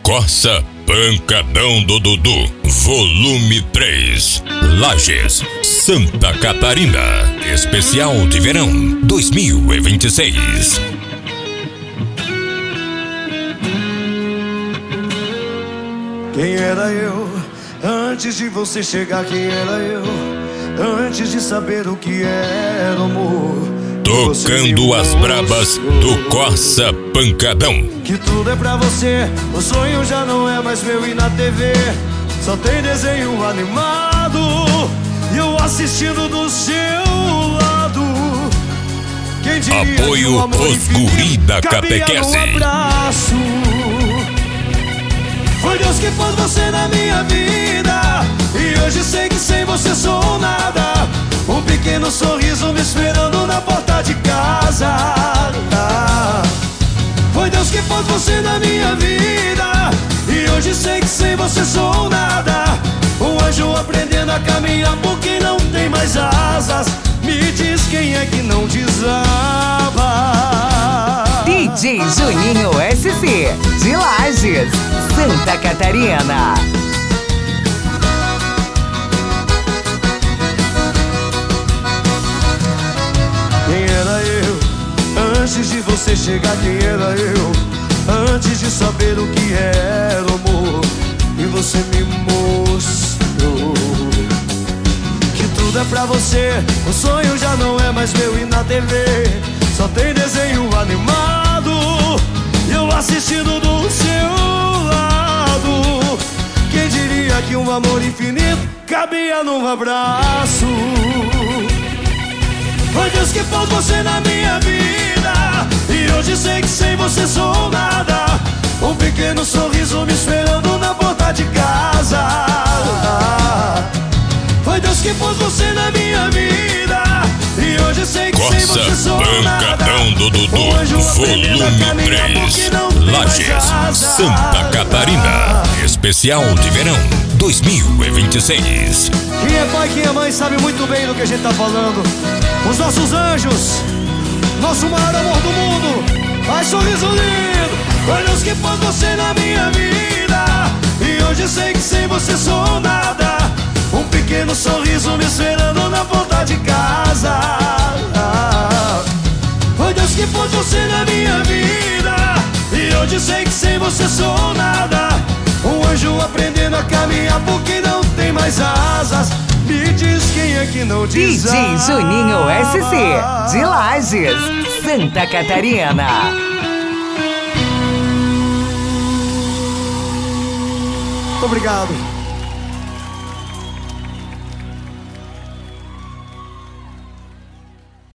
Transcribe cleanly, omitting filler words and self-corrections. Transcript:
Corsa Pancadão do Dudu, volume 3, Lages, Santa Catarina, especial de verão 2026. Quem era eu antes de você chegar? Quem era eu antes de saber o que era amor? Tocando as brabas do Corsa Pancadão. Que tudo é pra você, o sonho já não é mais meu. E na TV só tem desenho animado e eu assistindo do seu lado. Quem diria Apoio que o amor os guri da catequese. Abraço. Foi Deus que pôs você na minha vida e hoje sei que sem você sou nada. Um pequeno sorriso me esperando na porta de casa. Foi Deus que pôs você na minha vida e hoje sei que sem você sou nada. Um anjo aprendendo a caminhar porque não tem mais asas. Me diz quem é que não desaba. DJ Juninho SC, de Lages, Santa Catarina. Quem era eu antes de você chegar? Quem era eu antes de saber o que era amor? E você me mostrou que tudo é pra você, o sonho já não é mais meu. E na TV só tem desenho animado e eu assistindo do seu lado. Quem diria que um amor infinito cabia num abraço? Foi Deus que pôs você na minha vida e hoje sei que sem você sou nada. Um pequeno sorriso me esperando na porta de casa. Foi Deus que pôs você na minha vida e hoje sei que sem você sou nada. Pancadão do Dudu, volume 3, Lages, Santa Catarina, especial de verão 2026. Quem é pai, quem é mãe sabe muito bem do que a gente tá falando. Os nossos anjos, nosso maior amor do mundo. Ai, sorriso lindo. Foi Deus que pôs você na minha vida e hoje sei que sem você sou nada. Um pequeno sorriso me esperando na porta de casa. Foi Deus que pôs você na minha vida e hoje sei que sem você sou nada. Um anjo aprendendo a caminhar porque não tem mais asas. Me diz quem é que não diz. DJ Juninho SC, de Lages, Santa Catarina. Muito obrigado.